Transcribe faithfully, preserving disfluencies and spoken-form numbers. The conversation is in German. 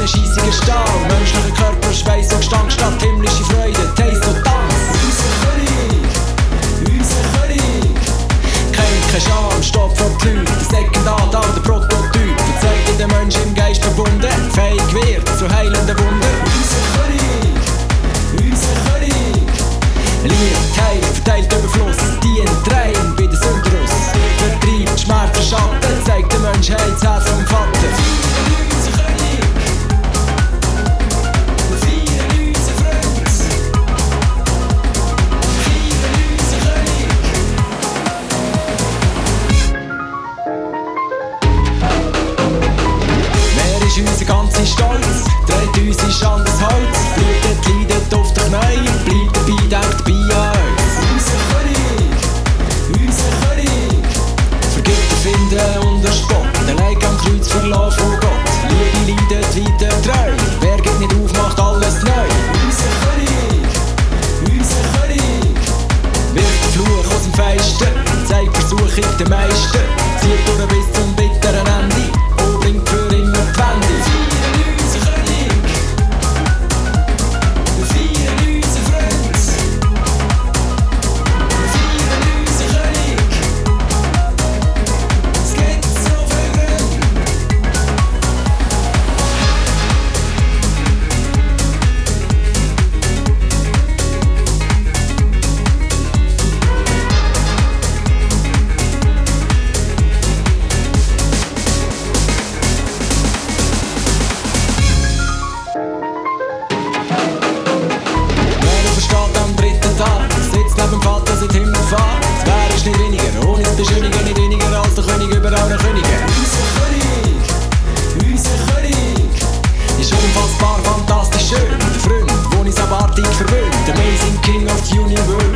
einen scheissigen Stahl. Menschlicher Körper, Schweiß und Gestank statt himmlische Freude, Taste und Tanz. Unser König, unser König. Kennt kein Scham, Stopp vor die Leute. Der Sekundant, der Prototyp. Zeigt den Menschen im Geist verbunden, fähig wird zu heilenden Wunder. Unser König, unser König. Liebe, Heil, verteilt Überfluss, dient rein bei den Sündruss. Vertreibt Schmerz und Schatten, zeigt den Menschen Herz, Herz vom Vater. Unser König, wir feiern unseren Freund. Wir feiern unseren König. Wer ist unser ganzer Stolz? Dreht unsere Schande ins Holz. Blutet, leidet auf den Knien, bleibt dabei, denkt bei an uns. Unser König, unser König. Vergibt, erfinden und erspotten, den Leid am Kreuz verlassen von Gott. Liebe leidet weiter treu, wer geht nicht auf, macht alles neu. Unser König, unser König. Wirft den Fluch aus dem Feisten, zeigt Versuchung den meisten. Zieht durch bis zum bitteren Ende und bringt für immer die Wende. Neben dem Vater sind Himmel fahrt. Wer ist nicht weniger, ohne das Beschönigen nicht weniger als der König über alle Könige. Unser König, unser König. Ist unfassbar, fantastisch schön. Der Freund, wo uns abartig verwöhnt. Amazing King of the Universe.